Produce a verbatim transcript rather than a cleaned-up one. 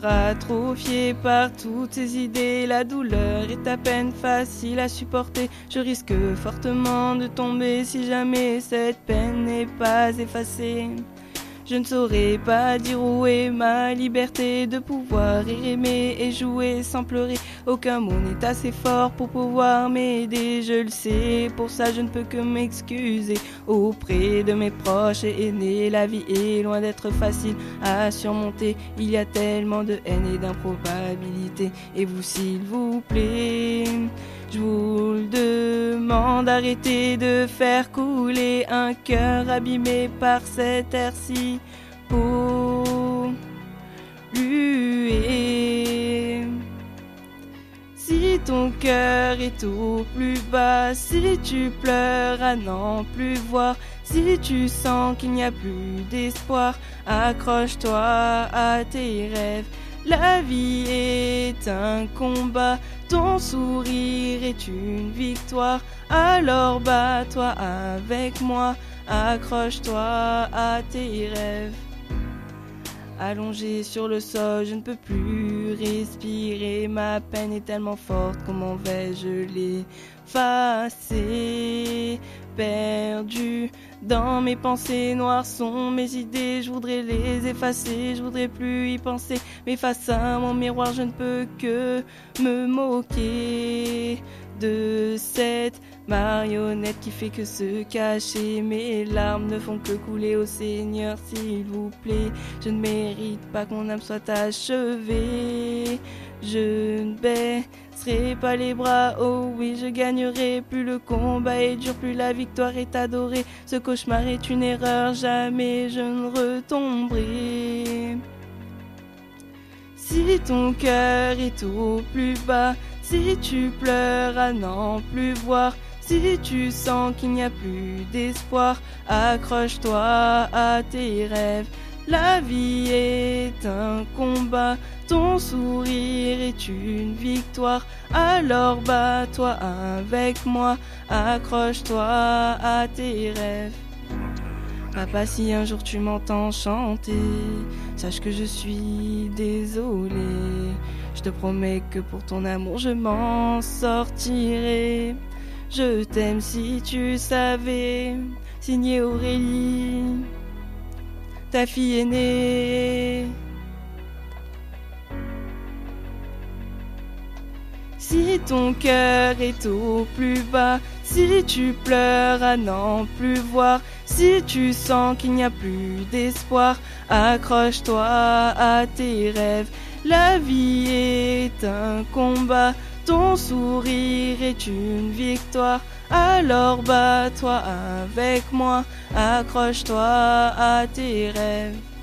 corps atrophié par toutes ces idées, la douleur est à peine facile à supporter. Je risque fortement de tomber si jamais cette peine n'est pas effacée. Je ne saurais pas dire où est ma liberté de pouvoir aimer et jouer sans pleurer. Aucun mot n'est assez fort pour pouvoir m'aider, je le sais. Pour ça je ne peux que m'excuser auprès de mes proches et aînés. La vie est loin d'être facile à surmonter. Il y a tellement de haine et d'improbabilité. Et vous, s'il vous plaît, je vous le demande, arrêtez de faire couler un cœur abîmé par cet air si pollué. Si ton cœur est au plus bas, si tu pleures à n'en plus voir, si tu sens qu'il n'y a plus d'espoir, accroche-toi à tes rêves. La vie est un combat, ton sourire est une victoire. Alors bats-toi avec moi, accroche-toi à tes rêves. Allongé sur le sol, je ne peux plus respirer. Ma peine est tellement forte, comment vais-je l'effacer? Perdu dans mes pensées, noires sont mes idées. Je voudrais les effacer, je voudrais plus y penser. Mais face à mon miroir, je ne peux que me moquer de cette marionnette qui fait que se cacher. Mes larmes ne font que couler, au Seigneur s'il vous plaît. Je ne mérite pas que mon âme soit achevée. Je ne baisserai pas les bras, oh oui je gagnerai. Plus le combat est dur, plus la victoire est adorée. Ce cauchemar est une erreur, jamais je ne retomberai. Si ton cœur est au plus bas, si tu pleures à n'en plus voir, si tu sens qu'il n'y a plus d'espoir, accroche-toi à tes rêves. La vie est un combat, ton sourire est une victoire. Alors bats-toi avec moi, accroche-toi à tes rêves. Papa, si un jour tu m'entends chanter, sache que je suis désolée. Je te promets que pour ton amour je m'en sortirai. Je t'aime si tu savais, signé Aurélie, ta fille aînée. Si ton cœur est au plus bas, si tu pleures à n'en plus voir, si tu sens qu'il n'y a plus d'espoir, accroche-toi à tes rêves. La vie est un combat, ton sourire est une victoire. Alors bats-toi avec moi, accroche-toi à tes rêves.